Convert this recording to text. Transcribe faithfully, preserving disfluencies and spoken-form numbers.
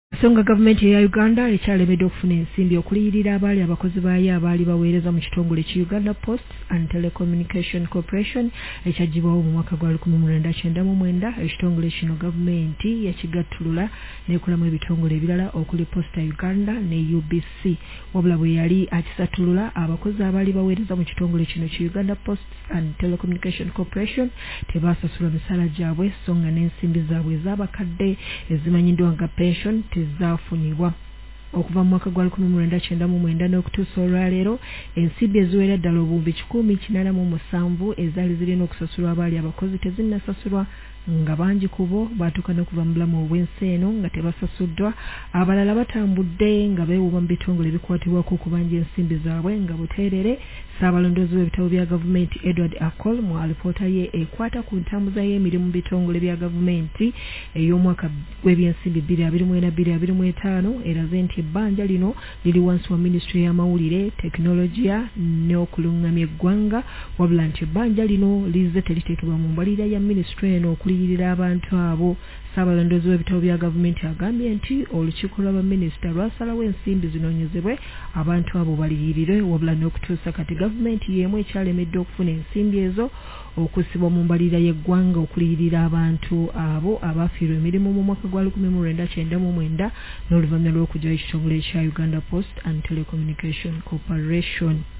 Songa gavumenti ya Uganda ekyalemedde okufuna ensimbi okuliyirira abaali abakozi baayo abaali baweereza mu kitongole ki Uganda Post and Telecommunication Corporation ekyaggyibwawo mu mwaka gwa lukumi mu lwenda kyenda mu mwenda. Ekitongole kino gavumenti yakigattulula n'ekolamu ebitongole ebirala okuli Posta Uganda ne U B C. Wabula bwe yali akisattulula, abakozi abaali baweereza mu kitongole kino ki Uganda Post and Telecommunication Corporation tebaasasula misaala gyabwe, so nga n'ensimbi zaabwe ez'abakadde ezimanyiddwa nga pension zaafunibwa. Okuva mu mwaka gwa lukumi mu lwenda kyenda mu mwenda n'okutuusa olwaleero, ensimbi eziwera ddala obuwumbi kikumi kinaana mu musanvu ezaali zirina okusasulwa abaali abakozi tezinnasasulwa, nga bangi ku bo baatuuka n'okuva mu bulamu obw'ensi eno nga tebasasuddwa. Abalala batambudde nga beewuuba mu bitongole ebikwatibwako okubanja ensimbi zaabwe nga buteerere. Ssaabalondoozi w'ebitabo bya gavumenti Edward Akol mu alipoota ye ekwata ku ntambuza y'emirimu mu bitongole bya gavumenti ey'omwaka gw'ebyensimbi bbiri abiri mu ena bbiri abiri mu etaano eraze nti ebbanja lino liri wansi wa minisitule y'amawulire, tekinologiya n'okulungamya eggwanga, wabula nti ebbanja lino lizze teriteekebwa mu mbalirira ya minisitule eno okuliyirira abantu abo. Ssaabalondoozi w'ebitabo bya gavumenti agambye nti olukiiko lw'abaminisita lwasalawo ensimbi zinoonyezebwe abantu abo baliyirirwe, wabula n'okutuusa kati gavumenti y'emu ekyalemedde okufuna ensimbi ezo okusibwa mu mbalirira y'eggwanga okuliyirira abantu abo abaafiirwa emirimu mu mwaka gwa lukumi mu lwenda kyenda mu mwenda n'oluvannyuma lw'okujjayo ekitongole ekya Uganda Post and Telecommunication Corporation.